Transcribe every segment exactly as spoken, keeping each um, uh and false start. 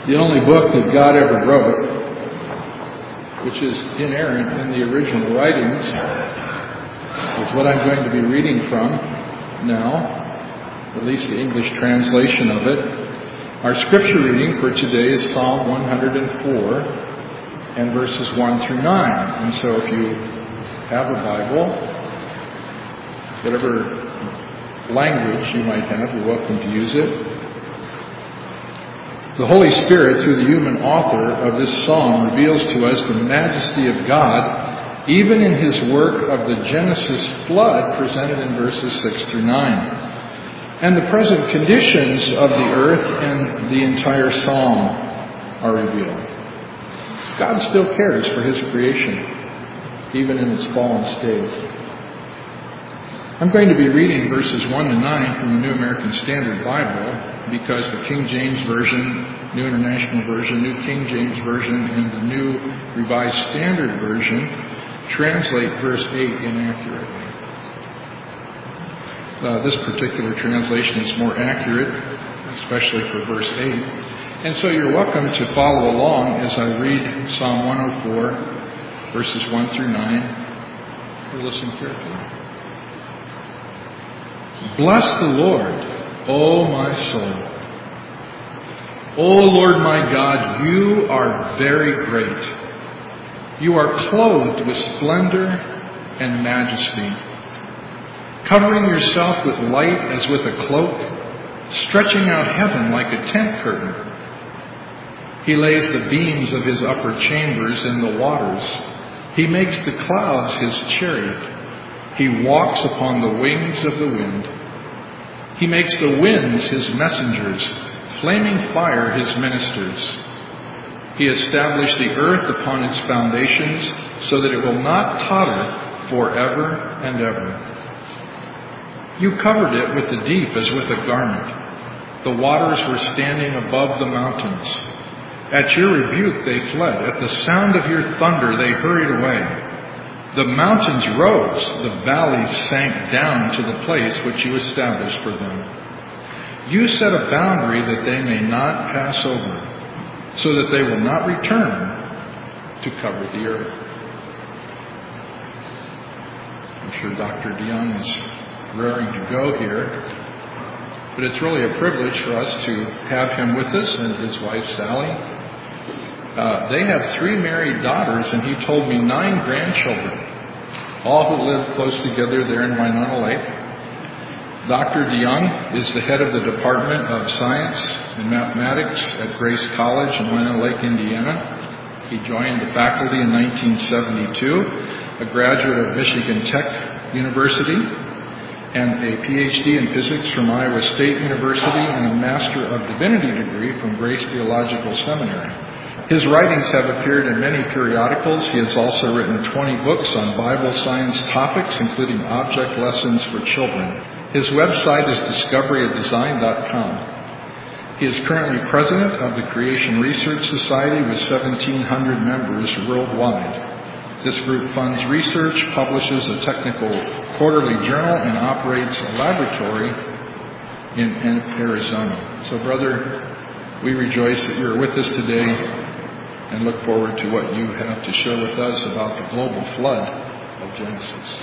The only book that God ever wrote, which is inerrant in the original writings, is what I'm going to be reading from now, at least the English translation of it. Our scripture reading for today is Psalm one hundred four and verses one through nine. And so if you have a Bible, whatever language you might have, you're welcome to use it. The Holy Spirit, through the human author of this psalm, reveals to us the majesty of God, even in his work of the Genesis flood presented in verses six through nine, and the present conditions of the earth and the entire psalm are revealed. God still cares for his creation, even in its fallen state. I'm going to be reading verses one to nine from the New American Standard Bible, because the King James Version, New International Version, New King James Version, and the New Revised Standard Version translate verse eight inaccurately. Uh, this particular translation is more accurate, especially for verse eight. And so you're welcome to follow along as I read Psalm one oh four, verses one through nine. Listen carefully. Bless the Lord, O my soul. O Lord my God, you are very great. You are clothed with splendor and majesty, covering yourself with light as with a cloak, stretching out heaven like a tent curtain. He lays the beams of his upper chambers in the waters. He makes the clouds his chariot. He walks upon the wings of the wind. He makes the winds his messengers, flaming fire his ministers. He established the earth upon its foundations so that it will not totter forever and ever. You covered it with the deep as with a garment. The waters were standing above the mountains. At your rebuke they fled. At the sound of your thunder they hurried away. The mountains rose, the valleys sank down to the place which you established for them. You set a boundary that they may not pass over, so that they will not return to cover the earth. I'm sure Doctor Dion is raring to go here, but it's really a privilege for us to have him with us and his wife Sally. Uh, they have three married daughters, and he told me nine grandchildren, all who live close together there in Winona Lake. Doctor DeYoung is the head of the Department of Science and Mathematics at Grace College in Winona Lake, Indiana. He joined the faculty in nineteen seventy-two, a graduate of Michigan Tech University, and a P H D in physics from Iowa State University, and a Master of Divinity degree from Grace Theological Seminary. His writings have appeared in many periodicals. He has also written twenty books on Bible science topics, including object lessons for children. His website is discovery of design dot com. He is currently president of the Creation Research Society with seventeen hundred members worldwide. This group funds research, publishes a technical quarterly journal, and operates a laboratory in, in Arizona. So, brother, we rejoice that you're with us today, and look forward to what you have to share with us about the global flood of Genesis.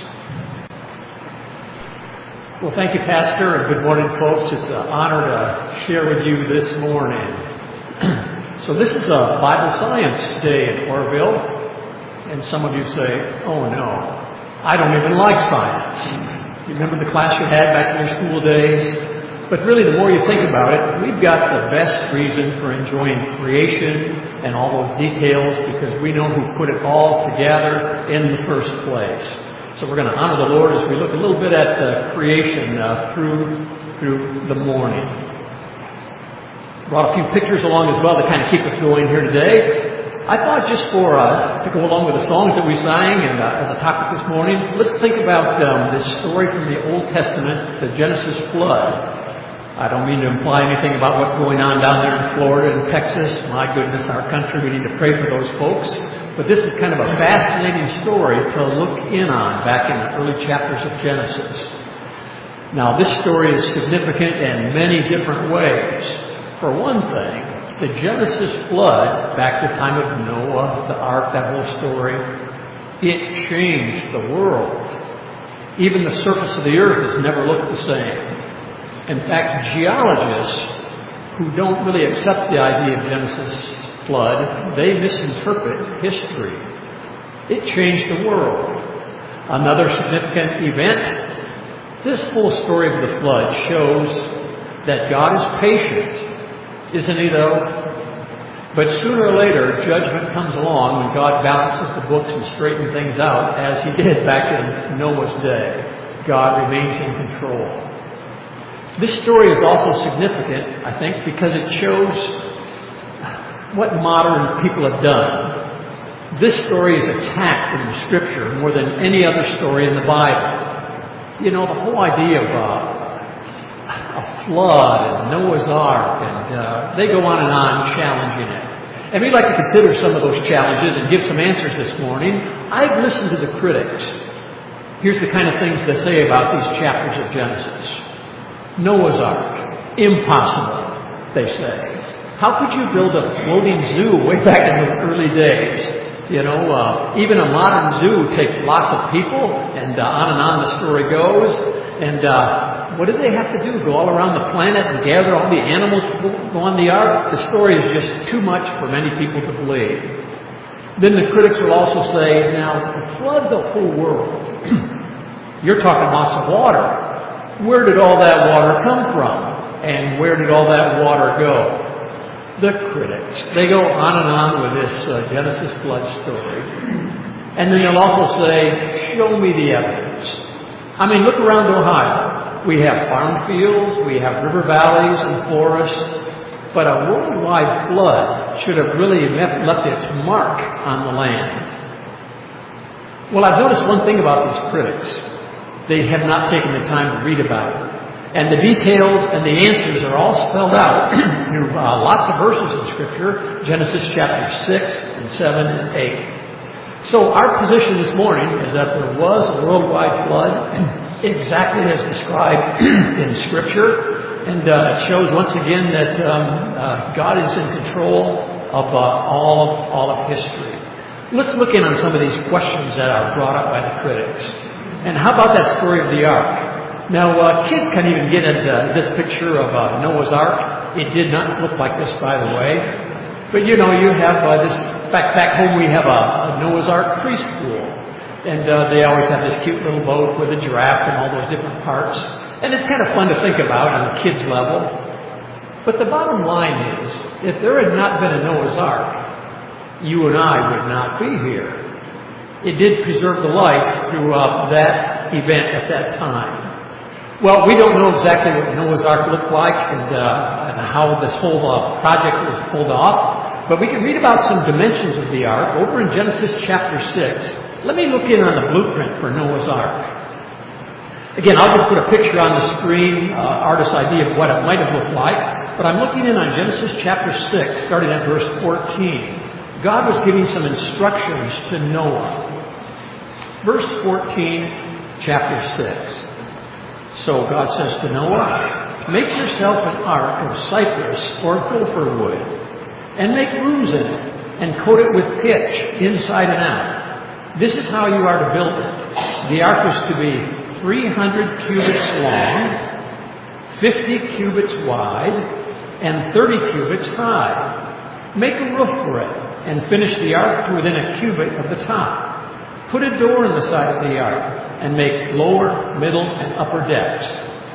Well, thank you, Pastor, and good morning, folks. It's an honor to share with you this morning. So this is a Bible Science Day in Orville, and some of you say, oh no, I don't even like science. You remember the class you had back in your school days? But really, the more you think about it, we've got the best reason for enjoying creation and all those details, because we know who put it all together in the first place. So we're going to honor the Lord as we look a little bit at the creation uh, through through the morning. Brought a few pictures along as well to kind of keep us going here today. I thought just for uh, to go along with the songs that we sang and uh, as a topic this morning, let's think about um, this story from the Old Testament, the Genesis flood. I don't mean to imply anything about what's going on down there in Florida and Texas. My goodness, our country, we need to pray for those folks. But this is kind of a fascinating story to look in on back in the early chapters of Genesis. Now, this story is significant in many different ways. For one thing, The Genesis flood, back to the time of Noah, the ark, that whole story, it changed the world. Even the surface of the earth has never looked the same. In fact, geologists who don't really accept the idea of Genesis flood, they misinterpret history. It changed the world. Another significant event, this whole story of the flood shows that God is patient, isn't he though? But sooner or later, judgment comes along when God balances the books and straightens things out, as he did back in Noah's day. God remains in control. This story is also significant, I think, because it shows what modern people have done. This story is attacked in the Scripture more than any other story in the Bible. You know, the whole idea of uh, a flood and Noah's Ark, and uh, they go on and on challenging it. And we'd like to consider some of those challenges and give some answers this morning. I've listened to the critics. Here's the kind of things they say about these chapters of Genesis. Noah's Ark, impossible, they say. How could you build a floating zoo way back in the early days? You know, uh, even a modern zoo takes lots of people, and uh, on and on the story goes. And uh, what do they have to do? Go all around the planet and gather all the animals to go, go on the ark? The story is just too much for many people to believe. Then the critics will also say, now, to flood the whole world, you're talking lots of water. Where did all that water come from? And where did all that water go? The critics, they go on and on with this uh, Genesis flood story. And then they'll also say, show me the evidence. I mean, look around Ohio. We have farm fields, we have river valleys and forests, but a worldwide flood should have really left, left its mark on the land. Well, I've noticed one thing about these critics. They have not taken the time to read about it. And the details and the answers are all spelled out in uh, lots of verses in Scripture, Genesis chapter six and seven and eight. So our position this morning is that there was a worldwide flood, exactly as described in Scripture. And uh, it shows once again that um, uh, God is in control of uh, all, of, all of history. Let's look in on some of these questions that are brought up by the critics. And how about that story of the ark? Now, uh, kids can't even get at uh, this picture of uh, Noah's Ark. It did not look like this, by the way. But, you know, you have uh, this, back, back home we have a, a Noah's Ark preschool. And uh, they always have this cute little boat with a giraffe and all those different parts. And it's kind of fun to think about on a kid's level. But the bottom line is, if there had not been a Noah's Ark, you and I would not be here. It did preserve the life through uh, that event at that time. Well, we don't know exactly what Noah's Ark looked like and, uh, and how this whole uh, project was pulled off, but we can read about some dimensions of the ark over in Genesis chapter six. Let me look in on the blueprint for Noah's Ark. Again, I'll just put a picture on the screen, uh, artist's idea of what it might have looked like, but I'm looking in on Genesis chapter six, starting at verse fourteen. God was giving some instructions to Noah. Verse fourteen, chapter six. So God says to Noah, make yourself an ark of cypress or gopher wood, and make rooms in it, and coat it with pitch inside and out. This is how you are to build it. The ark is to be three hundred cubits long, fifty cubits wide, and thirty cubits high. Make a roof for it, and finish the ark to within a cubit of the top. Put a door in the side of the ark, and make lower, middle, and upper decks.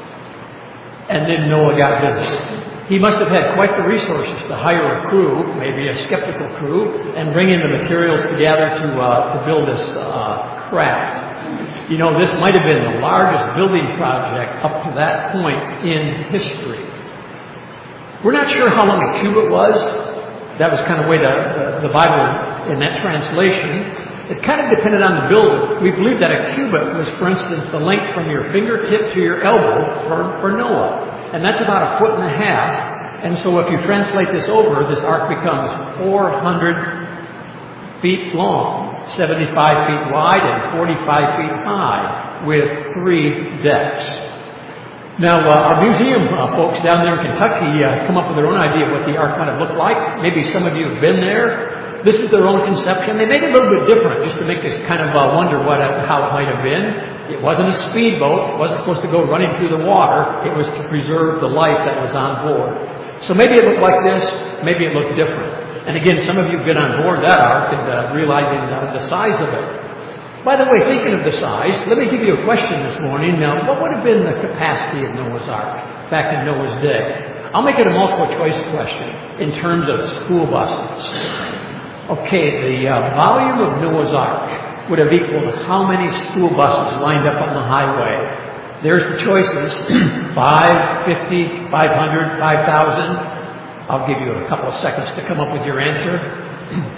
And then Noah got busy. He must have had quite the resources to hire a crew, maybe a skeptical crew, and bring in the materials together to, uh, to build this uh, craft. You know, this might have been the largest building project up to that point in history. We're not sure how long a cubit was. That was kind of the way the, the, the Bible in that translation. It kind of depended on the builder. We believe that a cubit was, for instance, the length from your fingertip to your elbow for, for Noah. And that's about a foot and a half. And so if you translate this over, this ark becomes four hundred feet long, seventy-five feet wide, and forty-five feet high, with three decks. Now, uh, our museum uh, folks down there in Kentucky uh, come up with their own idea of what the ark might have looked like. Maybe some of you have been there. This is their own conception. They made it a little bit different just to make us kind of uh, wonder what uh, how it might have been. It wasn't a speedboat. It wasn't supposed to go running through the water. It was to preserve the life that was on board. So maybe it looked like this. Maybe it looked different. And again, some of you have been on board that ark and uh, realizing uh, the size of it. By the way, thinking of the size, let me give you a question this morning. Now, what would have been the capacity of Noah's Ark back in Noah's day? I'll make it a multiple choice question in terms of school buses. Okay, the uh, volume of Noah's Ark would have equaled how many school buses lined up on the highway? There's the choices, five, fifty, five hundred, five thousand. I'll give you a couple of seconds to come up with your answer.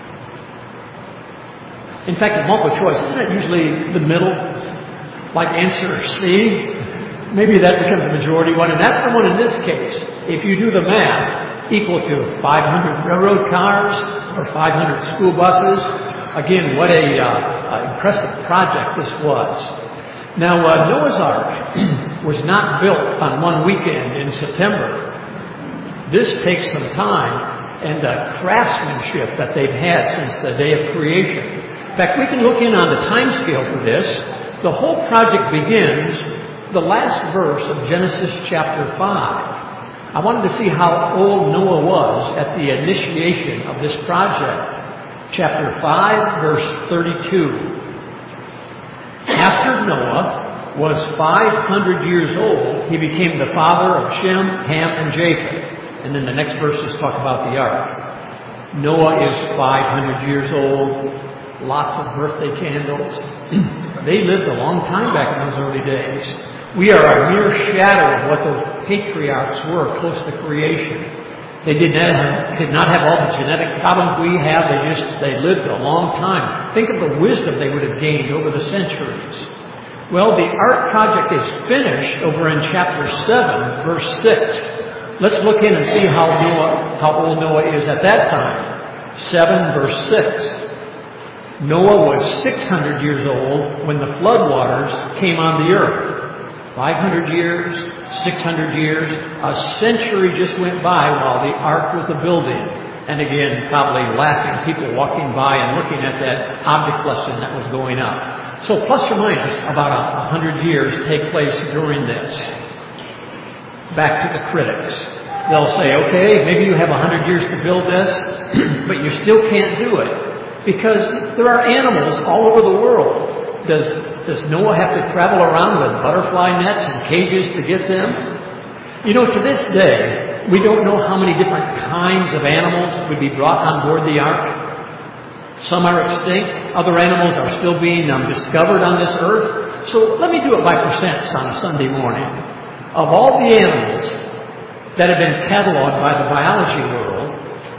In fact, in multiple choice, isn't it usually the middle, like answer C? Maybe that becomes the majority one, and that's the one in this case. If you do the math, equal to five hundred railroad cars or five hundred school buses. Again, what a uh, impressive project this was. Now, uh, Noah's Ark was not built on one weekend in September. This takes some time and uh, craftsmanship that they've had since the day of creation. In fact, we can look in on the time scale for this. The whole project begins the last verse of Genesis chapter five. I wanted to see how old Noah was at the initiation of this project. Chapter five, verse thirty-two. After Noah was five hundred years old, he became the father of Shem, Ham, and Japheth. And then the next verses talk about the ark. Noah is five hundred years old. Lots of birthday candles. They lived a long time back in those early days. We are a mere shadow of what those patriarchs were close to creation. They did not have, did not have all the genetic problems we have. They just, they lived a long time. Think of the wisdom they would have gained over the centuries. Well, the ark project is finished over in chapter seven, verse six. Let's look in and see how Noah, how old Noah is at that time. seven, verse six. Noah was six hundred years old when the flood waters came on the earth. five hundred years, six hundred years, a century just went by while the ark was a building. And again, probably laughing, people walking by and looking at that object lesson that was going up. So plus or minus about a hundred years take place during this. Back to the critics. They'll say, okay, maybe you have a hundred years to build this, but you still can't do it. Because there are animals all over the world. Does, does Noah have to travel around with butterfly nets and cages to get them? You know, to this day, we don't know how many different kinds of animals would be brought on board the ark. Some are extinct. Other animals are still being um, discovered on this earth. So let me do it by percents on a Sunday morning. Of all the animals that have been cataloged by the biology world,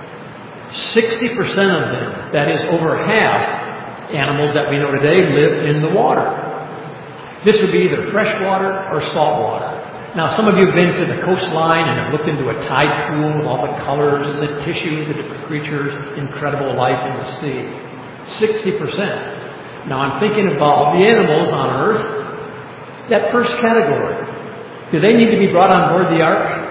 sixty percent of them, that is over half animals that we know today, live in the water. This would be either freshwater or saltwater. Now, some of you have been to the coastline and have looked into a tide pool with all the colors and the tissue, the different creatures, incredible life in the sea. sixty percent. Now, I'm thinking about all the animals on Earth. That first category, do they need to be brought on board the ark?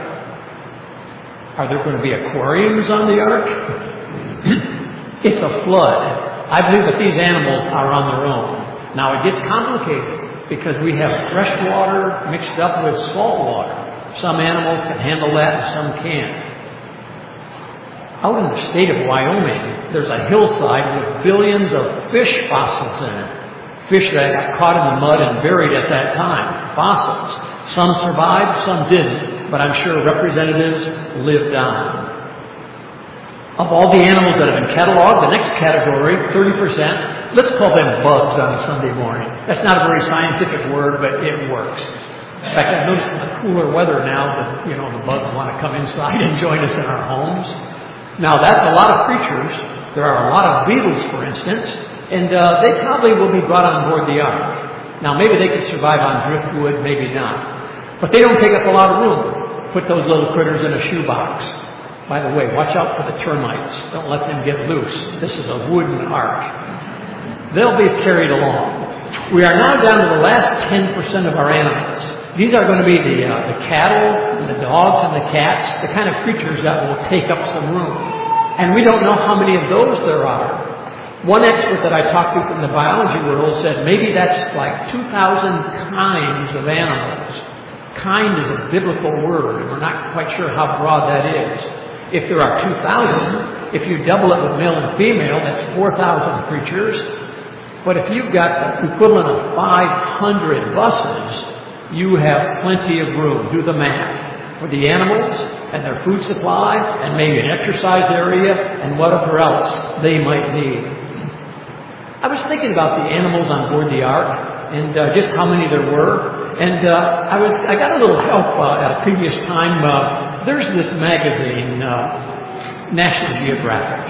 Are there going to be aquariums on the ark? It's a flood. I believe that these animals are on their own. Now, it gets complicated because we have fresh water mixed up with salt water. Some animals can handle that and some can't. Out in the state of Wyoming, there's a hillside with billions of fish fossils in it. Fish that got caught in the mud and buried at that time. Fossils. Some survived, some didn't. But I'm sure representatives lived on. Of all the animals that have been cataloged, the next category, thirty percent, let's call them bugs on a Sunday morning. That's not a very scientific word, but it works. In fact, I've noticed in the cooler weather now that, you know, the bugs want to come inside and join us in our homes. Now, that's a lot of creatures. There are a lot of beetles, for instance, and uh, they probably will be brought on board the ark. Now, maybe they could survive on driftwood, maybe not. But they don't take up a lot of room. Put those little critters in a shoebox. By the way, watch out for the termites. Don't let them get loose. This is a wooden ark. They'll be carried along. We are now down to the last ten percent of our animals. These are going to be the, uh, the cattle and the dogs and the cats, the kind of creatures that will take up some room. And we don't know how many of those there are. One expert that I talked to from the biology world said maybe that's like two thousand kinds of animals. Kind is a biblical word, and we're not quite sure how broad that is. If there are two thousand, if you double it with male and female, that's four thousand creatures. But if you've got the equivalent of five hundred buses, you have plenty of room. Do the math. For the animals and their food supply and maybe an exercise area and whatever else they might need. I was thinking about the animals on board the ark and uh, just how many there were. And uh, I was I got a little help uh, at a previous time. Uh, there's this magazine, uh, National Geographic.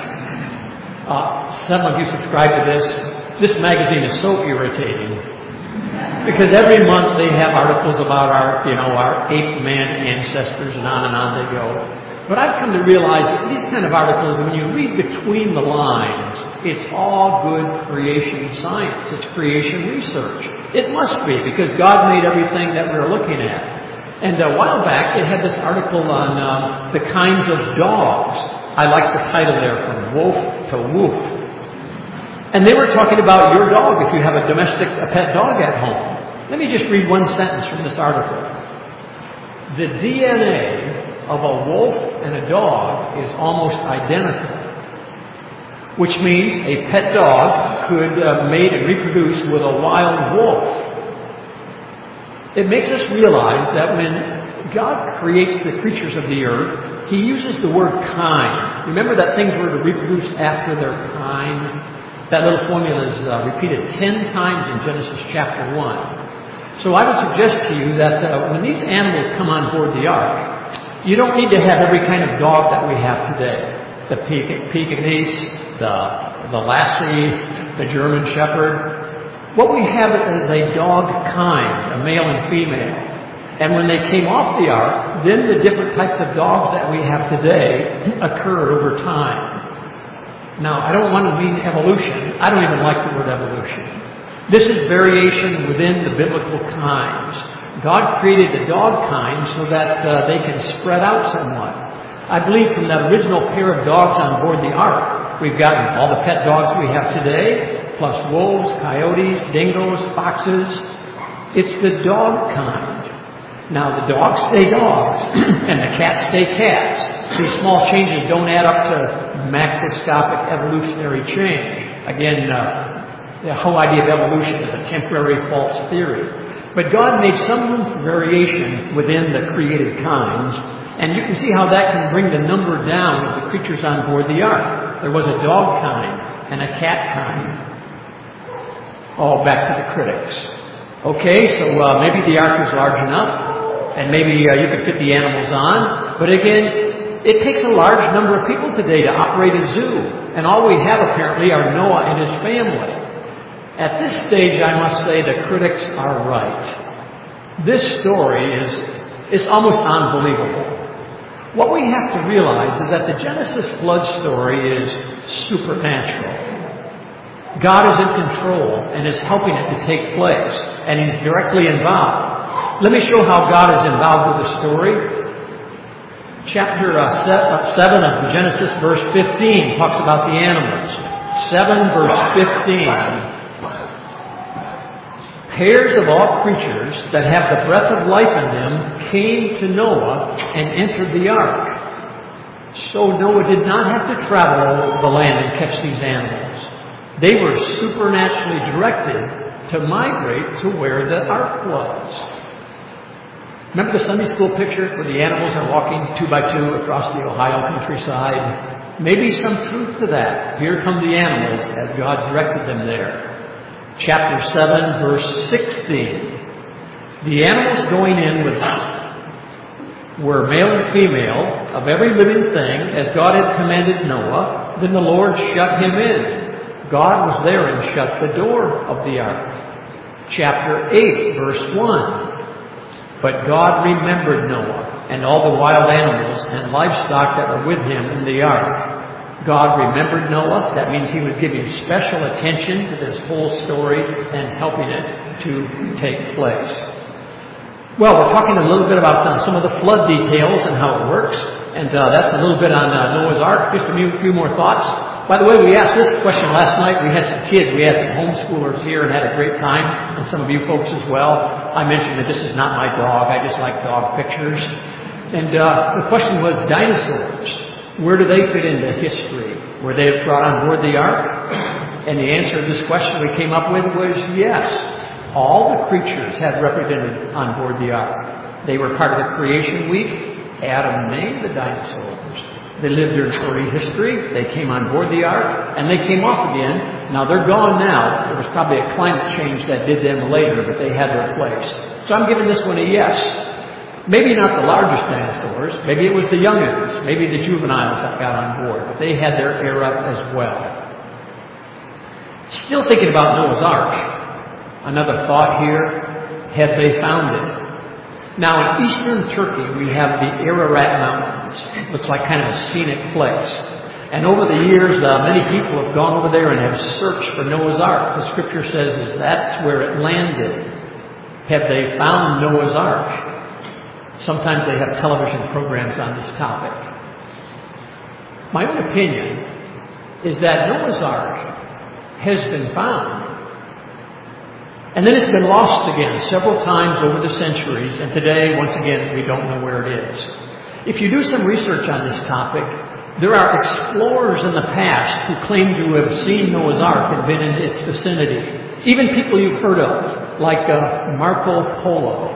Uh, some of you subscribe to this. This magazine is so irritating. Because every month they have articles about our, you know, our ape man ancestors and on and on they go. But I've come to realize that these kind of articles, when you read between the lines, it's all good creation science. It's creation research. It must be, because God made everything that we're looking at. And a while back, it had this article on uh, the kinds of dogs. I like the title there, From Wolf to Woof. And they were talking about your dog if you have a domestic, a pet dog at home. Let me just read one sentence from this article. The D N A of a wolf and a dog is almost identical, which means a pet dog could uh, mate and reproduce with a wild wolf. It makes us realize that when God creates the creatures of the earth, He uses the word kind. Remember that things were to reproduce after their kind? That little formula is uh, repeated ten times in Genesis chapter one. So I would suggest to you that uh, when these animals come on board the ark, you don't need to have every kind of dog that we have today. The Pekingese, the, the Lassie, the German Shepherd. What we have is a dog kind, a male and female. And when they came off the ark, then the different types of dogs that we have today occurred over time. Now, I don't want to mean evolution. I don't even like the word evolution. This is variation within the biblical kinds. God created the dog kind so that uh, they can spread out somewhat. I believe from that original pair of dogs on board the ark, we've gotten all the pet dogs we have today, plus wolves, coyotes, dingoes, foxes. It's the dog kind. Now, the dogs stay dogs, and the cats stay cats. These small changes don't add up to macroscopic evolutionary change. Again, uh, the whole idea of evolution is a temporary false theory. But God made some room for variation within the created kinds, and you can see how that can bring the number down of the creatures on board the ark. There was a dog kind and a cat kind. All back to the critics. Okay, so uh, maybe the ark is large enough, and maybe uh, you could fit the animals on. But again, it takes a large number of people today to operate a zoo. And all we have apparently are Noah and his family. At this stage, I must say the critics are right. This story is, is almost unbelievable. What we have to realize is that the Genesis flood story is supernatural. God is in control and is helping it to take place, and He's directly involved. Let me show how God is involved with the story. Chapter uh, seven of Genesis, verse fifteen, talks about the animals. seven, verse fifteen. Pairs of all creatures that have the breath of life in them came to Noah and entered the ark. So Noah did not have to travel over the land and catch these animals. They were supernaturally directed to migrate to where the ark was. Remember the Sunday school picture where the animals are walking two by two across the Ohio countryside? Maybe some truth to that. Here come the animals as God directed them there. Chapter seven, verse sixteen. The animals going in with were male and female of every living thing, as God had commanded Noah. Then the Lord shut him in. God was there and shut the door of the ark. Chapter eight, verse one. But God remembered Noah and all the wild animals and livestock that were with him in the ark. God remembered Noah. That means He was giving special attention to this whole story and helping it to take place. Well, we're talking a little bit about uh, some of the flood details and how it works. And uh, that's a little bit on uh, Noah's Ark. Just a few, few more thoughts. By the way, we asked this question last night. We had some kids. We had some homeschoolers here and had a great time. And some of you folks as well. I mentioned that this is not my dog. I just like dog pictures. And uh, the question was dinosaurs. Where do they fit into history? Were they brought on board the Ark? And the answer to this question we came up with was yes. All the creatures had represented on board the Ark. They were part of the creation week. Adam named the dinosaurs. They lived during early history. They came on board the Ark, and they came off again. Now, they're gone now. There was probably a climate change that did them later, but they had their place. So I'm giving this one a yes. Maybe not the largest dinosaurs. Maybe it was the youngins. Maybe the juveniles that got on board. But they had their era as well. Still thinking about Noah's Ark. Another thought here, have they found it? Now in eastern Turkey we have the Ararat Mountains. Looks like kind of a scenic place. And over the years uh, many people have gone over there and have searched for Noah's Ark. The scripture says is that's where it landed. Have they found Noah's Ark? Sometimes they have television programs on this topic. My own opinion is that Noah's Ark has been found. And then it's been lost again several times over the centuries, and today, once again, we don't know where it is. If you do some research on this topic, there are explorers in the past who claim to have seen Noah's Ark and been in its vicinity. Even people you've heard of, like uh, Marco Polo.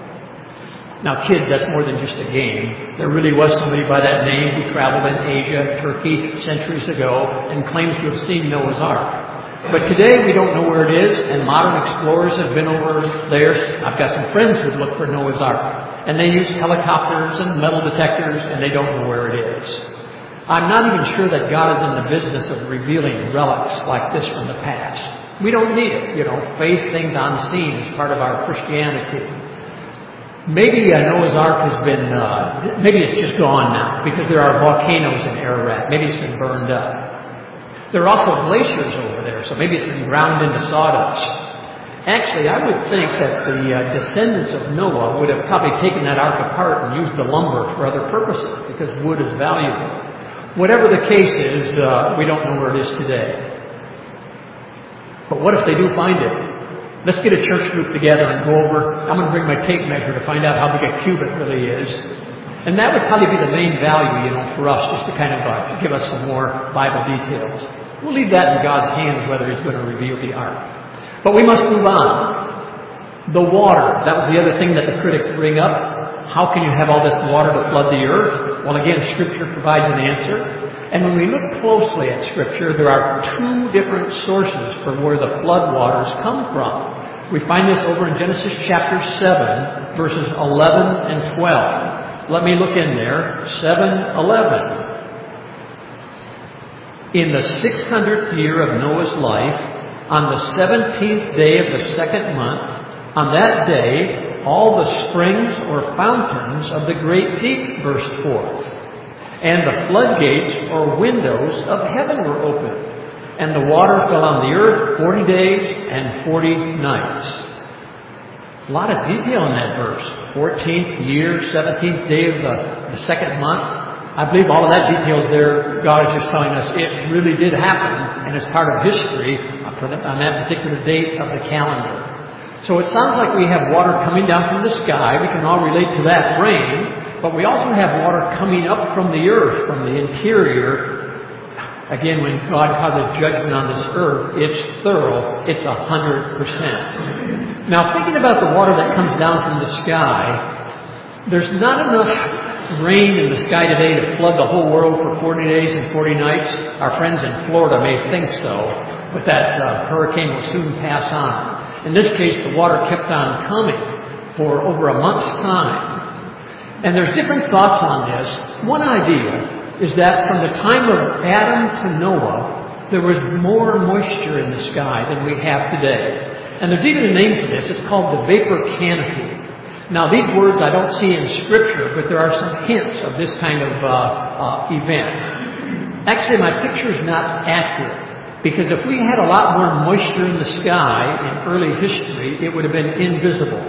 Now, kids, that's more than just a game. There really was somebody by that name who traveled in Asia, Turkey, centuries ago, and claims to have seen Noah's Ark. But today we don't know where it is, and modern explorers have been over there. I've got some friends who look for Noah's Ark, and they use helicopters and metal detectors, and they don't know where it is. I'm not even sure that God is in the business of revealing relics like this from the past. We don't need it. You know, faith, things unseen is part of our Christianity. Maybe uh, Noah's Ark has been, uh, maybe it's just gone now, because there are volcanoes in Ararat. Maybe it's been burned up. There are also glaciers over there, so maybe it's been ground into sawdust. Actually, I would think that the uh, descendants of Noah would have probably taken that ark apart and used the lumber for other purposes, because wood is valuable. Whatever the case is, uh, we don't know where it is today. But what if they do find it? Let's get a church group together and go over. I'm going to bring my tape measure to find out how big a cube it really is. And that would probably be the main value, you know, for us, just to kind of uh, give us some more Bible details. We'll leave that in God's hands, whether He's going to reveal the ark. But we must move on. The water, that was the other thing that the critics bring up. How can you have all this water to flood the earth? Well, again, Scripture provides an answer. And when we look closely at Scripture, there are two different sources for where the flood waters come from. We find this over in Genesis chapter seven, verses eleven and twelve. Let me look in there. seven eleven. In the six hundredth year of Noah's life, on the seventeenth day of the second month, on that day, all the springs or fountains of the great deep burst forth, and the floodgates or windows of heaven were opened, and the water fell on the earth forty days and forty nights. A lot of detail in that verse. fourteenth year, seventeenth day of the, the second month. I believe all of that detail there, God is just telling us it really did happen, and it's part of history on that particular date of the calendar. So it sounds like we have water coming down from the sky. We can all relate to that rain. But we also have water coming up from the earth, from the interior. Again, when God causes judgment on this earth, it's thorough. It's a hundred percent. Now, thinking about the water that comes down from the sky, there's not enough rain in the sky today to flood the whole world for forty days and forty nights. Our friends in Florida may think so, but that uh, hurricane will soon pass on. In this case, the water kept on coming for over a month's time. And there's different thoughts on this. One idea is that from the time of Adam to Noah, there was more moisture in the sky than we have today. And there's even a name for this. It's called the vapor canopy. Now, these words I don't see in Scripture, but there are some hints of this kind of uh, uh, event. Actually, my picture is not accurate, because if we had a lot more moisture in the sky in early history, it would have been invisible.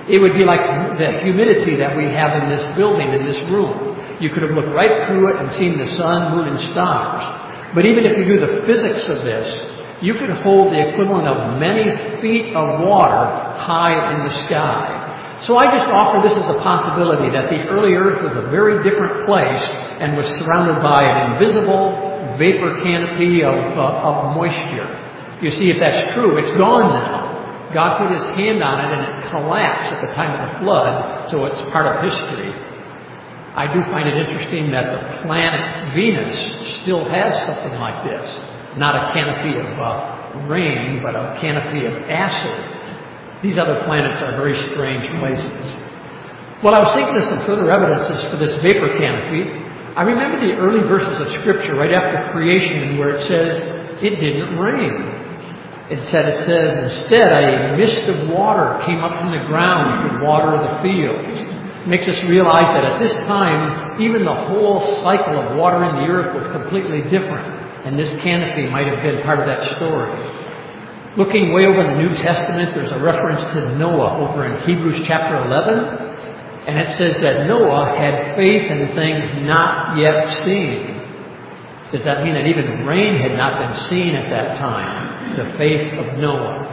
It would be like the humidity that we have in this building, in this room. You could have looked right through it and seen the sun, moon, and stars. But even if you do the physics of this, you could hold the equivalent of many feet of water high in the sky. So I just offer this as a possibility that the early earth was a very different place and was surrounded by an invisible vapor canopy of, uh, of moisture. You see, if that's true, it's gone now. God put his hand on it and it collapsed at the time of the flood, so it's part of history. I do find it interesting that the planet Venus still has something like this. Not a canopy of uh, rain, but a canopy of acid. These other planets are very strange places. Well, I was thinking of some further evidences for this vapor canopy. I remember the early verses of Scripture right after creation where it says it didn't rain. It said, it says, instead a mist of water came up from the ground to water the fields. It makes us realize that at this time, even the whole cycle of watering the earth was completely different. And this canopy might have been part of that story. Looking way over in the New Testament, there's a reference to Noah over in Hebrews chapter eleven. And it says that Noah had faith in things not yet seen. Does that mean that even rain had not been seen at that time? The faith of Noah.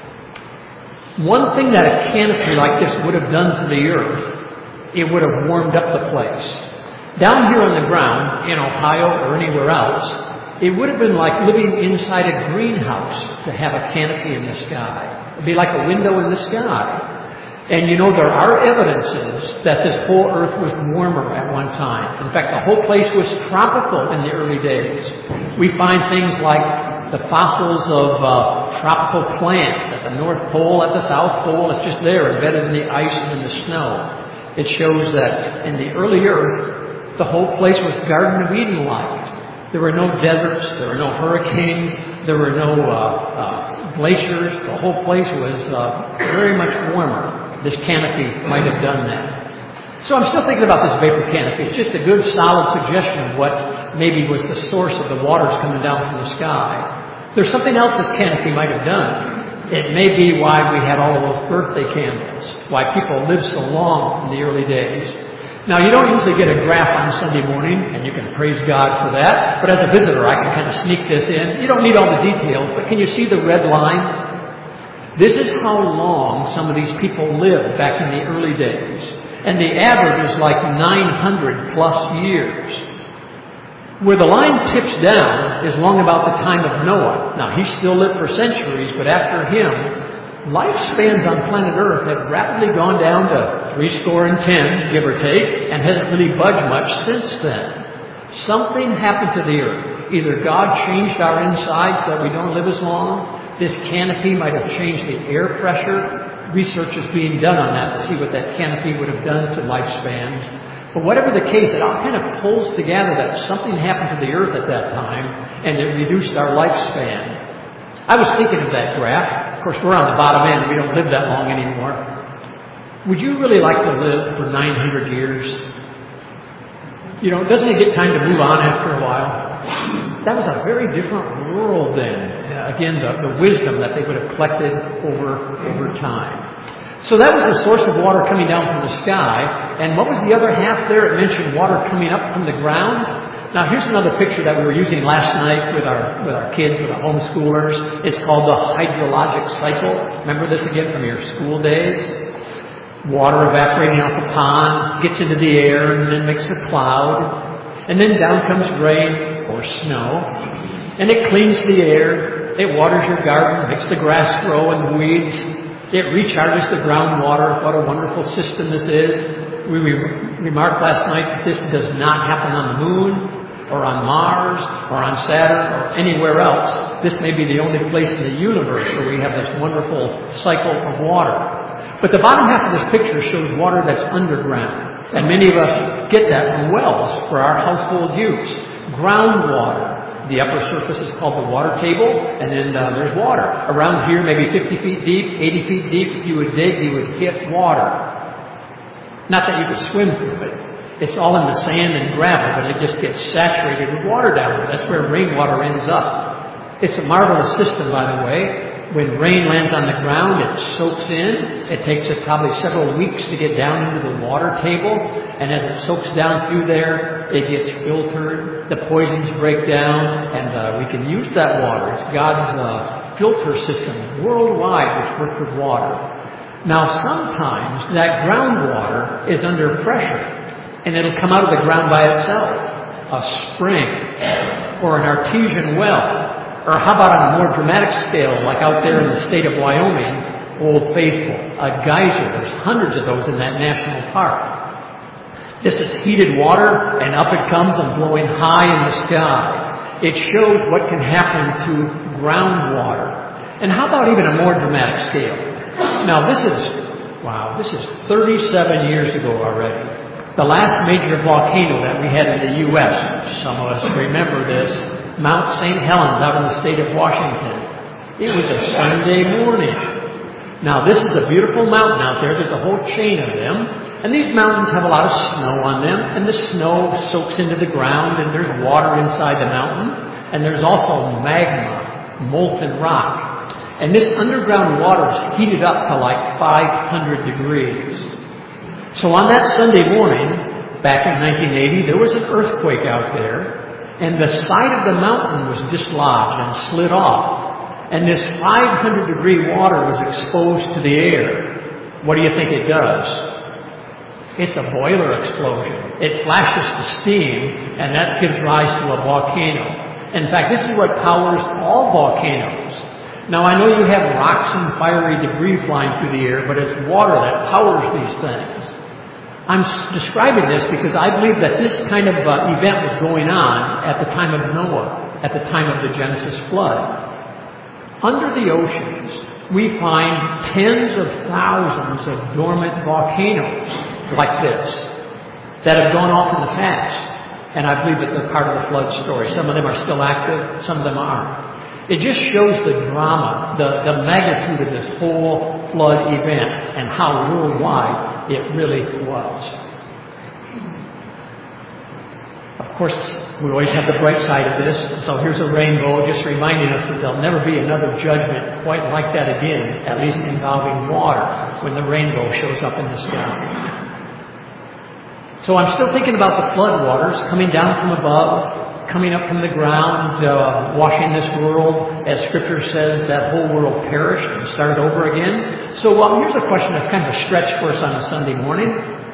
One thing that a canopy like this would have done to the earth, it would have warmed up the place. Down here on the ground, in Ohio or anywhere else, it would have been like living inside a greenhouse to have a canopy in the sky. It would be like a window in the sky. And you know, there are evidences that this whole earth was warmer at one time. In fact, the whole place was tropical in the early days. We find things like the fossils of uh, tropical plants at the North Pole, at the South Pole. It's just there, embedded in the ice and in the snow. It shows that in the early earth, the whole place was Garden of Eden-like. There were no deserts, there were no hurricanes, there were no uh, uh, glaciers. The whole place was uh, very much warmer. This canopy might have done that. So I'm still thinking about this vapor canopy. It's just a good, solid suggestion of what maybe was the source of the waters coming down from the sky. There's something else this canopy might have done. It may be why we had all of those birthday candles, why people lived so long in the early days. Now, you don't usually get a graph on Sunday morning, and you can praise God for that, but as a visitor, I can kind of sneak this in. You don't need all the details, but can you see the red line? This is how long some of these people lived back in the early days. And the average is like nine hundred plus years. Where the line tips down is long about the time of Noah. Now, he still lived for centuries, but after him, lifespans on planet Earth have rapidly gone down to three score and ten, give or take, and hasn't really budged much since then. Something happened to the Earth. Either God changed our insides so that we don't live as long. This canopy might have changed the air pressure. Research is being done on that to see what that canopy would have done to lifespans. But whatever the case, it all kind of pulls together that something happened to the earth at that time and it reduced our lifespan. I was thinking of that graph. Of course, we're on the bottom end. We don't live that long anymore. Would you really like to live for nine hundred years? You know, doesn't it get time to move on after a while? That was a very different world then. Again, the, the wisdom that they would have collected over, over time. So that was the source of water coming down from the sky. And what was the other half there? It mentioned water coming up from the ground. Now, here's another picture that we were using last night with our with our kids, with our homeschoolers. It's called the hydrologic cycle. Remember this again from your school days? Water evaporating off a pond, gets into the air, and then makes a cloud. And then down comes rain or snow. And it cleans the air. It waters your garden, makes the grass grow and the weeds. It recharges the groundwater. What a wonderful system this is. We re- remarked last night that this does not happen on the moon or on Mars or on Saturn or anywhere else. This may be the only place in the universe where we have this wonderful cycle of water. But the bottom half of this picture shows water that's underground. And many of us get that from wells for our household use. Groundwater. The upper surface is called the water table, and then uh, there's water. Around here, maybe fifty feet deep, eighty feet deep. If you would dig, you would hit water. Not that you could swim through it. It's all in the sand and gravel, but it just gets saturated with water down there. That's where rainwater ends up. It's a marvelous system, by the way. When rain lands on the ground, it soaks in. It takes it probably several weeks to get down into the water table. And as it soaks down through there, it gets filtered. The poisons break down, and uh, we can use that water. It's God's uh, filter system worldwide which works with water. Now, sometimes that groundwater is under pressure, and it'll come out of the ground by itself. A spring or an artesian well. Or how about on a more dramatic scale, like out there in the state of Wyoming, Old Faithful, a geyser. There's hundreds of those in that national park. This is heated water, and up it comes and blowing high in the sky. It shows what can happen to groundwater. And how about even a more dramatic scale? Now this is, wow, this is thirty-seven years ago already. The last major volcano that we had in the U S, some of us remember this, Mount Saint Helens out in the state of Washington. It was a Sunday morning. Now this is a beautiful mountain out there. There's a whole chain of them. And these mountains have a lot of snow on them. And the snow soaks into the ground and there's water inside the mountain. And there's also magma, molten rock. And this underground water is heated up to like five hundred degrees. So on that Sunday morning, back in nineteen eighty, there was an earthquake out there. And the side of the mountain was dislodged and slid off. And this five hundred degree water was exposed to the air. What do you think it does? It's a boiler explosion. It flashes the steam, and that gives rise to a volcano. In fact, this is what powers all volcanoes. Now, I know you have rocks and fiery debris flying through the air, but it's water that powers these things. I'm describing this because I believe that this kind of uh, event was going on at the time of Noah, at the time of the Genesis flood. Under the oceans, we find tens of thousands of dormant volcanoes like this that have gone off in the past. And I believe that they're part of the flood story. Some of them are still active, some of them aren't. It just shows the drama, the, the magnitude of this whole flood event and how worldwide it really was. Of course, we always have the bright side of this. So here's a rainbow just reminding us that there'll never be another judgment quite like that again, at least involving water, when the rainbow shows up in the sky. So I'm still thinking about the flood waters coming down from above, coming up from the ground, uh, washing this world. As Scripture says, that whole world perished and started over again. So um, here's a question that's kind of a stretch for us on a Sunday morning.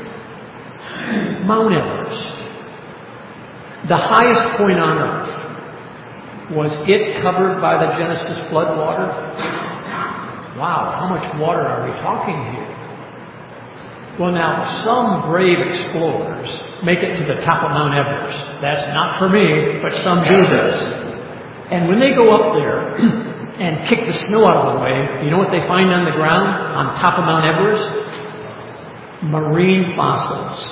Mount Everest, the highest point on earth, was it covered by the Genesis flood water? Wow, how much water are we talking here? Well, now, some brave explorers make it to the top of Mount Everest. That's not for me, but some do this. And when they go up there and kick the snow out of the way, you know what they find on the ground on top of Mount Everest? Marine fossils.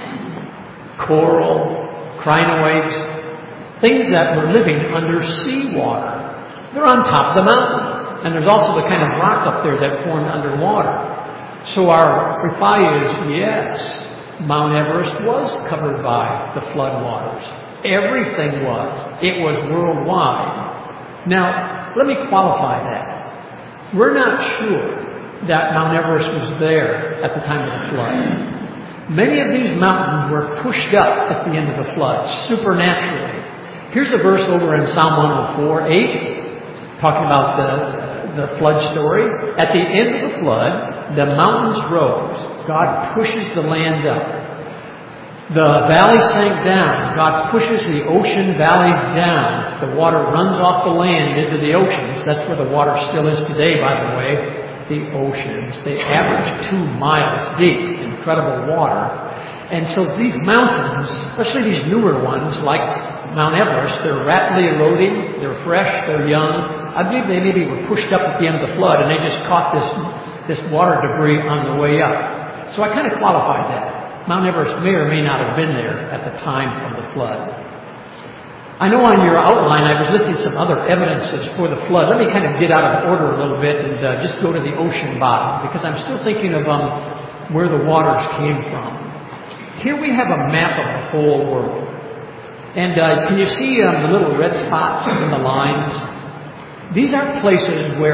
Coral, crinoids, things that were living under seawater. They're on top of the mountain. And there's also the kind of rock up there that formed underwater. So our reply is yes, Mount Everest was covered by the flood waters. Everything was. It was worldwide. Now, let me qualify that. We're not sure that Mount Everest was there at the time of the flood. Many of these mountains were pushed up at the end of the flood, supernaturally. Here's a verse over in Psalm one oh four, eight, talking about the, the flood story. At the end of the flood, the mountains rose. God pushes the land up. The valley sank down. God pushes the ocean valleys down. The water runs off the land into the oceans. That's where the water still is today, by the way. The oceans. They average two miles deep. Incredible water. And so these mountains, especially these newer ones like Mount Everest, they're rapidly eroding. They're fresh. They're young. I believe they maybe were pushed up at the end of the flood and they just caught this this water debris on the way up. So I kind of qualified that. Mount Everest may or may not have been there at the time of the flood. I know on your outline I was listing some other evidences for the flood. Let me kind of get out of order a little bit and uh, just go to the ocean bottom, because I'm still thinking of um, where the waters came from. Here we have a map of the whole world. And uh, can you see um, the little red spots in the lines? These are places where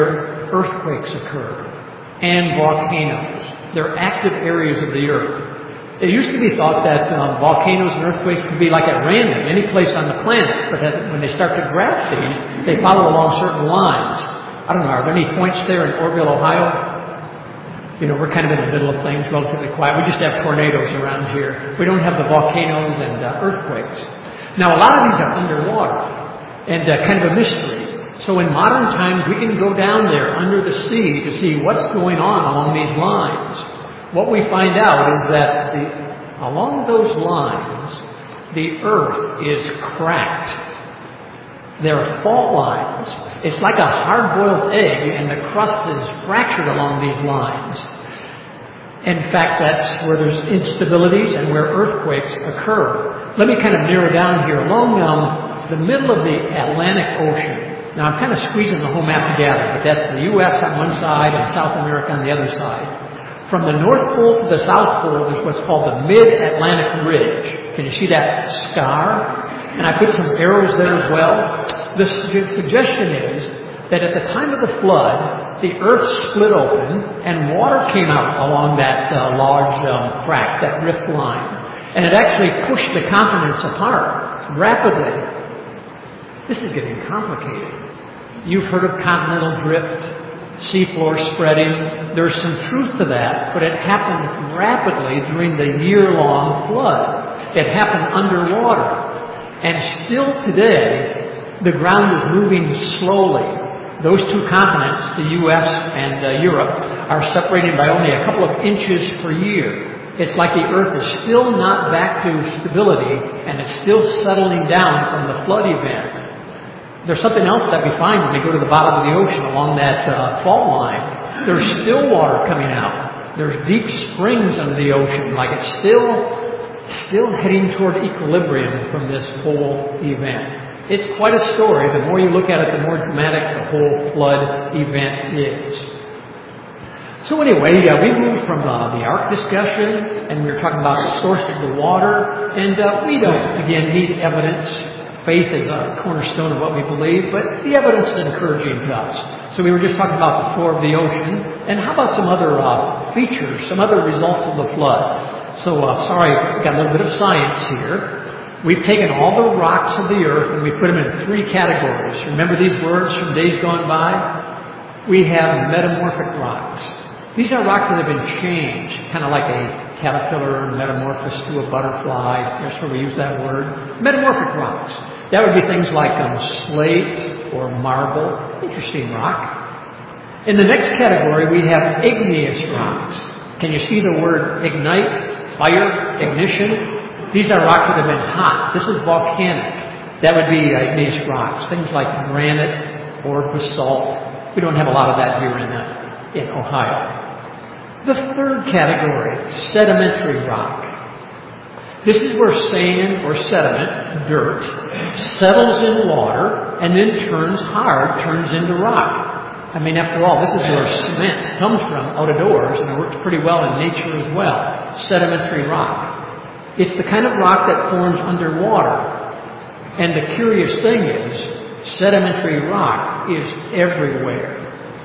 earthquakes occur and volcanoes. They're active areas of the earth. It used to be thought that um, volcanoes and earthquakes could be like at random, any place on the planet, but that when they start to graph these, they follow along certain lines. I don't know, are there any points there in Orville, Ohio? You know, we're kind of in the middle of things, relatively quiet. We just have tornadoes around here. We don't have the volcanoes and uh, earthquakes. Now, a lot of these are underwater and uh, kind of a mystery. So in modern times, we can go down there under the sea to see what's going on along these lines. What we find out is that the, along those lines, the earth is cracked. There are fault lines. It's like a hard-boiled egg, and the crust is fractured along these lines. In fact, that's where there's instabilities and where earthquakes occur. Let me kind of narrow down here. Along um, the middle of the Atlantic Ocean, now I'm kind of squeezing the whole map together, but that's the U S on one side and South America on the other side. From the North Pole to the South Pole, there's what's called the Mid-Atlantic Ridge. Can you see that scar? And I put some arrows there as well. The suggestion is that at the time of the flood, the earth split open and water came out along that uh, large um, crack, that rift line. And it actually pushed the continents apart rapidly. This is getting complicated. You've heard of continental drift, seafloor spreading. There's some truth to that, but it happened rapidly during the year-long flood. It happened underwater. And still today, the ground is moving slowly. Those two continents, the U S and uh, Europe, are separated by only a couple of inches per year. It's like the earth is still not back to stability, and it's still settling down from the flood event. There's something else that we find when we go to the bottom of the ocean along that uh, fault line. There's still water coming out. There's deep springs under the ocean, like it's still still heading toward equilibrium from this whole event. It's quite a story. The more you look at it, the more dramatic the whole flood event is. So anyway, yeah, we moved from uh, the ark discussion, and we were talking about the source of the water, and uh, we don't, again, need evidence. Faith is a cornerstone of what we believe, but the evidence is encouraging to us. So we were just talking about the floor of the ocean, and how about some other uh, features, some other results of the flood? So, uh, sorry, I've got a little bit of science here. We've taken all the rocks of the earth and we put them in three categories. Remember these words from days gone by? We have metamorphic rocks. These are rocks that have been changed, kind of like a caterpillar metamorphosed to a butterfly. That's where we use that word. Metamorphic rocks. That would be things like um, slate or marble. Interesting rock. In the next category, we have igneous rocks. Can you see the word ignite? Fire, ignition. These are rocks that have been hot. This is volcanic. That would be igneous rocks. Things like granite or basalt. We don't have a lot of that here in, uh, in Ohio. The third category, sedimentary rock. This is where sand or sediment, dirt, settles in water and then turns hard, turns into rock. I mean, after all, this is where cement comes from out of doors, and it works pretty well in nature as well. Sedimentary rock. It's the kind of rock that forms underwater. And the curious thing is, sedimentary rock is everywhere.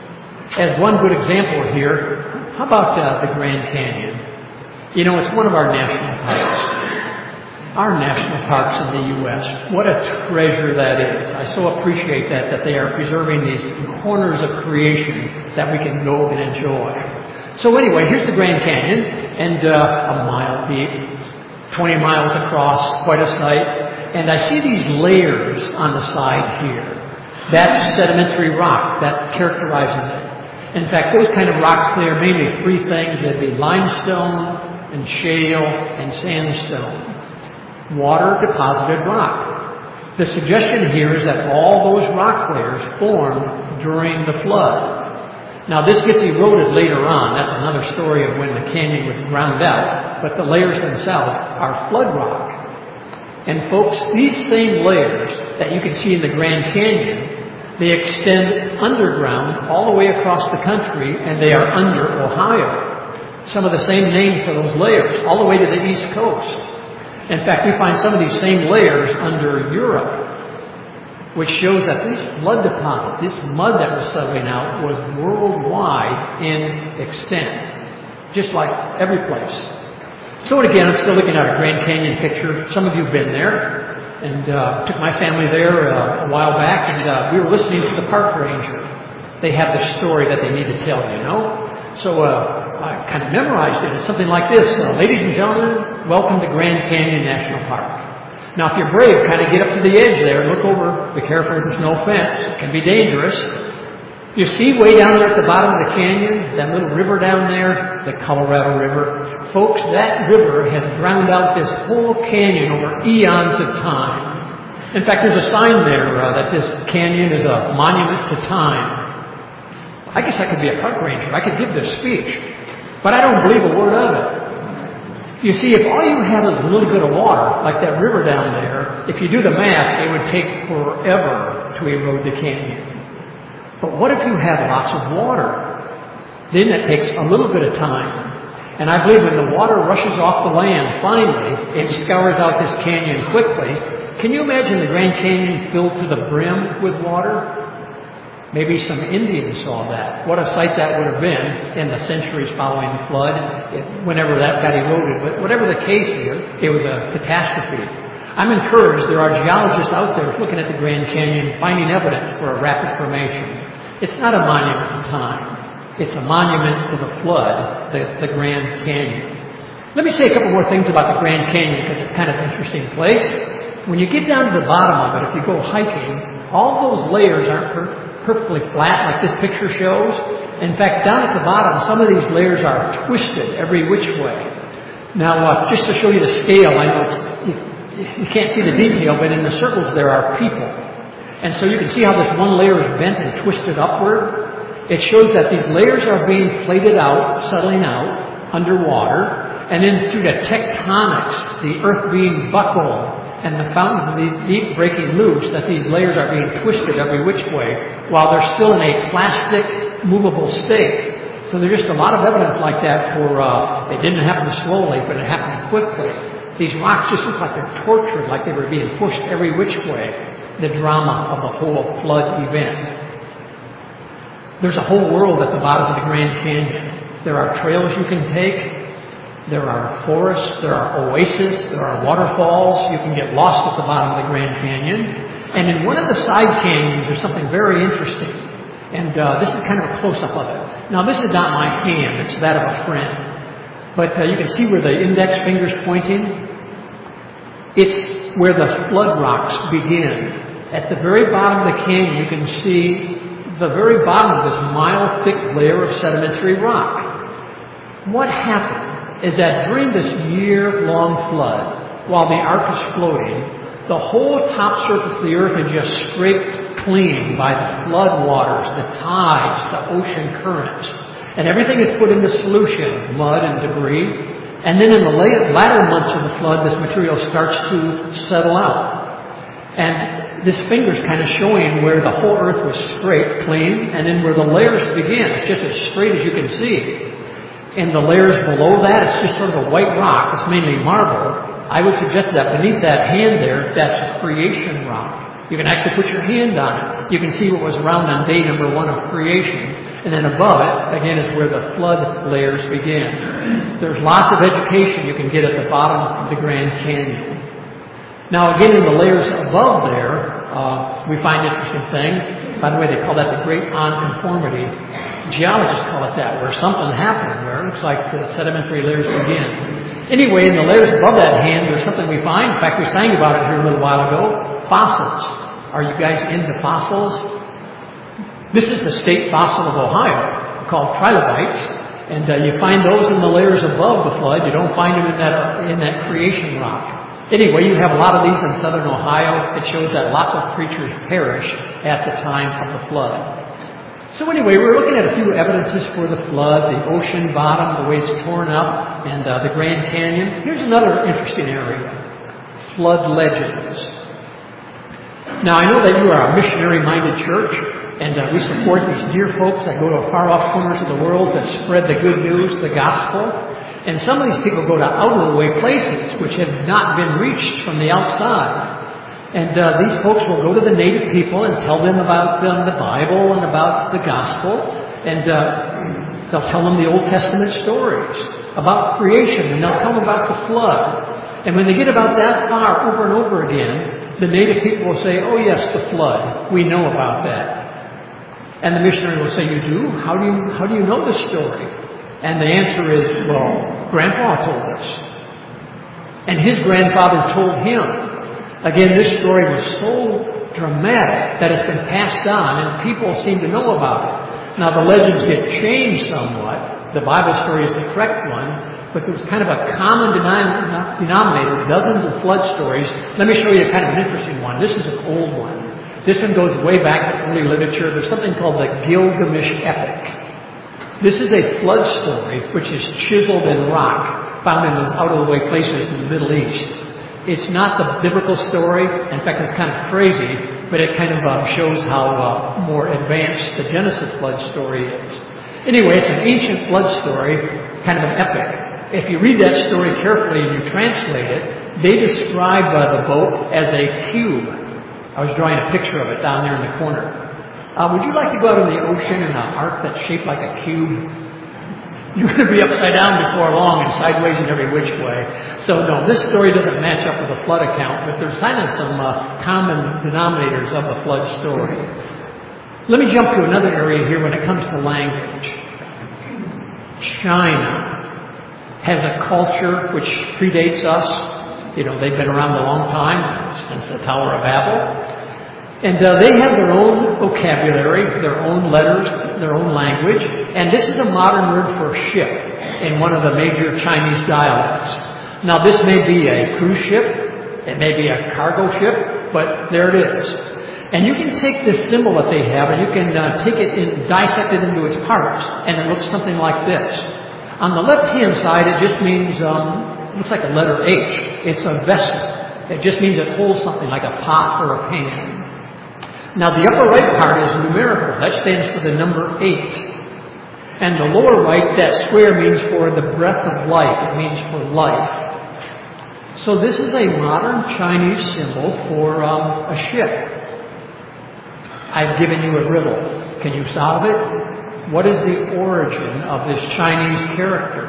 As one good example here, how about uh, the Grand Canyon? You know, it's one of our national parks. Our national parks in the U S, what a treasure that is. I so appreciate that, that they are preserving these corners of creation that we can go and enjoy. So anyway, here's the Grand Canyon, and uh, a mile deep, twenty miles across, quite a sight. And I see these layers on the side here. That's sedimentary rock that characterizes it. In fact, those kind of rocks, they are mainly three things. They'd be limestone and shale and sandstone. Water deposited rock. The suggestion here is that all those rock layers formed during the flood. Now this gets eroded later on. That's another story of when the canyon was ground out. But the layers themselves are flood rock. And folks, these same layers that you can see in the Grand Canyon, they extend underground all the way across the country, and they are under Ohio. Some of the same names for those layers, all the way to the East Coast. In fact, we find some of these same layers under Europe. which shows that this flood deposit, this mud that was settling out, was worldwide in extent, just like every place. So again, I'm still looking at a Grand Canyon picture. Some of you have been there, and uh, took my family there uh, a while back, and uh, we were listening to the park ranger. They have the story that they need to tell, you know. So uh, I kind of memorized it. It's something like this. Uh, Ladies and gentlemen, welcome to Grand Canyon National Park. Now, if you're brave, kind of get up to the edge there, look over, be careful there's no fence. It can be dangerous. You see way down there at the bottom of the canyon, that little river down there, the Colorado River. Folks, that river has drowned out this whole canyon over eons of time. In fact, there's a sign there uh, that this canyon is a monument to time. I guess I could be a park ranger. I could give this speech, but I don't believe a word of it. You see, if all you have is a little bit of water, like that river down there, if you do the math, it would take forever to erode the canyon. But what if you have lots of water? Then it takes a little bit of time. And I believe when the water rushes off the land, finally, it scours out this canyon quickly. Can you imagine the Grand Canyon filled to the brim with water? Maybe some Indians saw that. What a sight that would have been in the centuries following the flood, if, whenever that got eroded. But whatever the case here, it was a catastrophe. I'm encouraged there are geologists out there looking at the Grand Canyon, finding evidence for a rapid formation. It's not a monument to time. It's a monument to the flood, the, the Grand Canyon. Let me say a couple more things about the Grand Canyon because it's kind of an interesting place. When you get down to the bottom of it, if you go hiking, all those layers aren't per- perfectly flat like this picture shows. In fact, down at the bottom, some of these layers are twisted every which way. Now, uh, just to show you the scale, I know it's, you, you can't see the detail, but in the circles there are people. And so you can see how this one layer is bent and twisted upward. It shows that these layers are being plated out, settling out underwater, and then through the tectonics, the earth being buckled, and the fountain deep breaking loose, that these layers are being twisted every which way, while they're still in a plastic, movable state. So there's just a lot of evidence like that for, uh, it didn't happen slowly, but it happened quickly. These rocks just look like they're tortured, like they were being pushed every which way. The drama of the whole flood event. There's a whole world at the bottom of the Grand Canyon. There are trails you can take. There are forests, there are oases, there are waterfalls. You can get lost at the bottom of the Grand Canyon. And in one of the side canyons, there's something very interesting. And uh, this is kind of a close-up of it. Now, this is not my hand. It's that of a friend. But uh, you can see where the index finger's pointing. It's where the flood rocks begin. At the very bottom of the canyon, you can see the very bottom of this mile-thick layer of sedimentary rock. What happened is that during this year-long flood, while the ark is floating, the whole top surface of the earth is just scraped clean by the flood waters, the tides, the ocean currents. And everything is put into solution, mud and debris. And then in the latter months of the flood, this material starts to settle out. And this finger's kind of showing where the whole earth was scraped clean, and then where the layers begin. It's just as straight as you can see. And the layers below that, it's just sort of a white rock. It's mainly marble. I would suggest that beneath that hand there, that's a creation rock. You can actually put your hand on it. You can see what was around on day number one of creation. And then above it, again, is where the flood layers begin. There's lots of education you can get at the bottom of the Grand Canyon. Now, again, in the layers above there, uh, we find interesting things. By the way, they call that the Great Nonconformity. Geologists call it that, where something happened, where it looks like the sedimentary layers begin. Anyway, in the layers above that hand, there's something we find. In fact, we sang about it here a little while ago. Fossils. Are you guys into fossils? This is the state fossil of Ohio, called trilobites. And uh, you find those in the layers above the flood. You don't find them in that, uh, in that creation rock. Anyway, you have a lot of these in southern Ohio. It shows that lots of creatures perished at the time of the flood. So anyway, we're looking at a few evidences for the flood, the ocean bottom, the way it's torn up, and uh, the Grand Canyon. Here's another interesting area, flood legends. Now, I know that you are a missionary-minded church, and uh, we support these dear folks that go to far-off corners of the world to spread the good news, the gospel. And some of these people go to out-of-the-way places which have not been reached from the outside. And uh, these folks will go to the native people and tell them about um, the Bible and about the gospel. And uh, they'll tell them the Old Testament stories about creation. And they'll tell them about the flood. And when they get about that far over and over again, the native people will say, oh yes, the flood. We know about that. And the missionary will say, you do? How do you, how do you know the story? And the answer is, well, Grandpa told us. And his grandfather told him. Again, this story was so dramatic that it's been passed on, and people seem to know about it. Now, the legends get changed somewhat. The Bible story is the correct one, but there's kind of a common denominator, dozens of flood stories. Let me show you a kind of an interesting one. This is an old one. This one goes way back to early literature. There's something called the Gilgamesh Epic. This is a flood story which is chiseled in rock, found in those out-of-the-way places in the Middle East. It's not the biblical story. In fact, it's kind of crazy, but it kind of uh, shows how uh, more advanced the Genesis flood story is. Anyway, it's an ancient flood story, kind of an epic. If you read that story carefully and you translate it, they describe uh, the boat as a cube. I was drawing a picture of it down there in the corner. Uh, would you like to go out in the ocean in an ark that's shaped like a cube? You're going to be upside down before long and sideways in every which way. So no, this story doesn't match up with the flood account, but there's kind of some uh, common denominators of the flood story. Let me jump to another area here when it comes to language. China has a culture which predates us. You know, they've been around a long time, since the Tower of Babel. And uh, they have their own vocabulary, their own letters, their own language. And this is a modern word for ship in one of the major Chinese dialects. Now, this may be a cruise ship. It may be a cargo ship, but there it is. And you can take this symbol that they have and you can uh, take it and dissect it into its parts. And it looks something like this. On the left-hand side, it just means, um, looks like a letter H. It's a vessel. It just means it holds something like a pot or a pan. Now, the upper right part is numerical. That stands for the number eight. And the lower right, that square, means for the breath of life. It means for life. So this is a modern Chinese symbol for um, a ship. I've given you a riddle. Can you solve it? What is the origin of this Chinese character?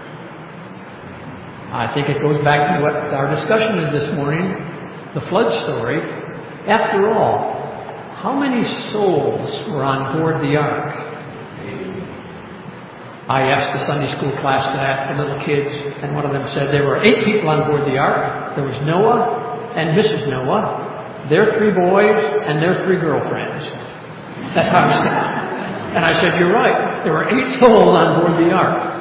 I think it goes back to what our discussion is this morning, the flood story. After all, how many souls were on board the ark? I asked the Sunday school class that, the little kids, and one of them said there were eight people on board the ark. There was Noah and Missus Noah, their three boys, and their three girlfriends. That's how it said. And I said, you're right. There were eight souls on board the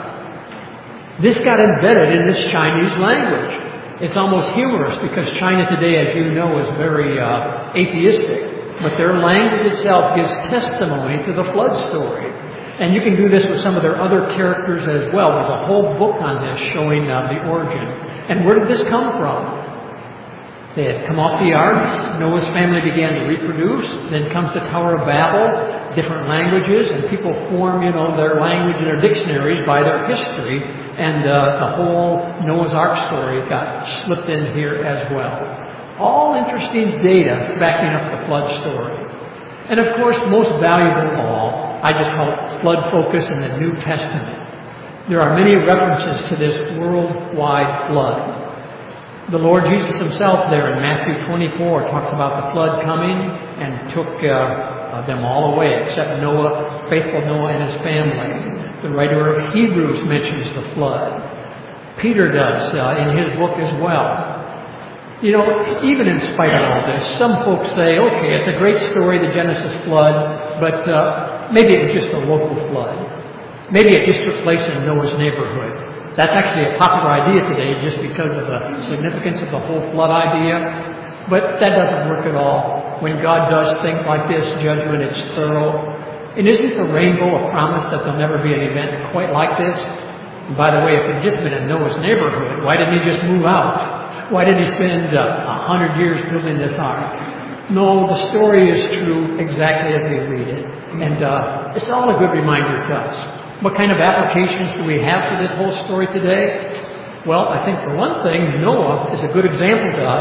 ark. This got embedded in this Chinese language. It's almost humorous because China today, as you know, is very uh, atheistic. But their language itself gives testimony to the flood story. And you can do this with some of their other characters as well. There's a whole book on this showing uh, the origin. And where did this come from? They had come off the ark. Noah's family began to reproduce. Then comes the Tower of Babel, different languages, and people form, you know, their language and their dictionaries by their history. And uh, the whole Noah's Ark story got slipped in here as well. All interesting data backing up the flood story. And of course, most valuable of all, I just call it flood focus in the New Testament. There are many references to this worldwide flood. The Lord Jesus himself there in Matthew twenty-four talks about the flood coming and took uh, uh, them all away except Noah, faithful Noah and his family. The writer of Hebrews mentions the flood. Peter does uh, in his book as well. You know, even in spite of all this, some folks say, okay, it's a great story, the Genesis flood, but uh, maybe it was just a local flood. Maybe it just took place in Noah's neighborhood. That's actually a popular idea today just because of the significance of the whole flood idea. But that doesn't work at all. When God does things like this, judgment, it's thorough. And isn't the rainbow a promise that there'll never be an event quite like this? And by the way, if it had just been in Noah's neighborhood, why didn't he just move out? Why did he spend a uh, hundred years building this ark? No, the story is true exactly as we read it. And uh, it's all a good reminder to us. What kind of applications do we have for this whole story today? Well, I think for one thing, Noah is a good example to us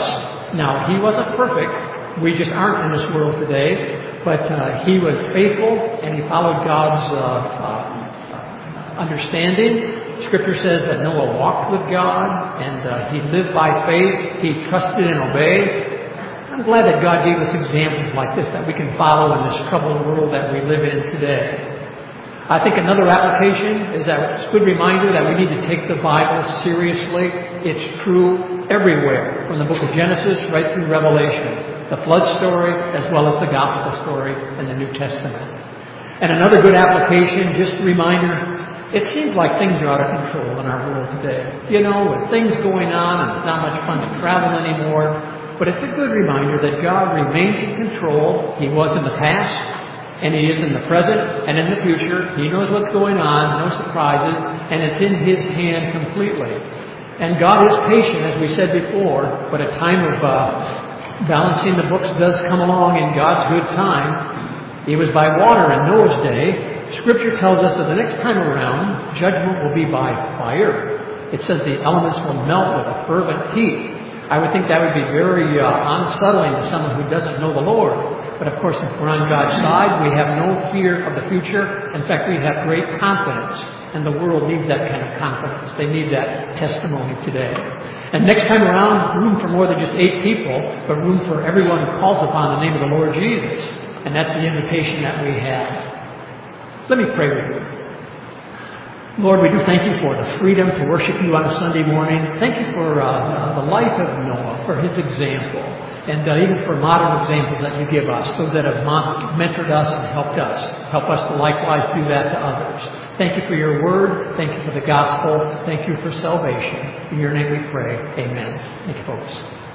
Now, he wasn't perfect. We just aren't in this world today. But uh, he was faithful, and he followed God's uh, uh, understanding. Scripture says that Noah walked with God, and uh, he lived by faith. He trusted and obeyed. I'm glad that God gave us examples like this that we can follow in this troubled world that we live in today. I think another application is that it's a good reminder that we need to take the Bible seriously. It's true everywhere, from the book of Genesis right through Revelation. The flood story as well as the gospel story in the New Testament. And another good application, just a reminder, it seems like things are out of control in our world today. You know, with things going on, and it's not much fun to travel anymore. But it's a good reminder that God remains in control. He was in the past, and He is in the present, and in the future. He knows what's going on, no surprises, and it's in His hand completely. And God is patient, as we said before, but a time of uh, balancing the books does come along in God's good time. He was by water in Noah's day. Scripture tells us that the next time around, judgment will be by fire. It says the elements will melt with a fervent heat. I would think that would be very uh, unsettling to someone who doesn't know the Lord. But of course, if we're on God's side, we have no fear of the future. In fact, we have great confidence. And the world needs that kind of confidence. They need that testimony today. And next time around, room for more than just eight people, but room for everyone who calls upon the name of the Lord Jesus. And that's the invitation that we have. Let me pray with you. Lord, we do thank you for the freedom to worship you on a Sunday morning. Thank you for uh, the life of Noah, for his example, and uh, even for modern examples that you give us, those that have mentored us and helped us. Help us to likewise do that to others. Thank you for your word. Thank you for the gospel. Thank you for salvation. In your name we pray. Amen. Thank you, folks.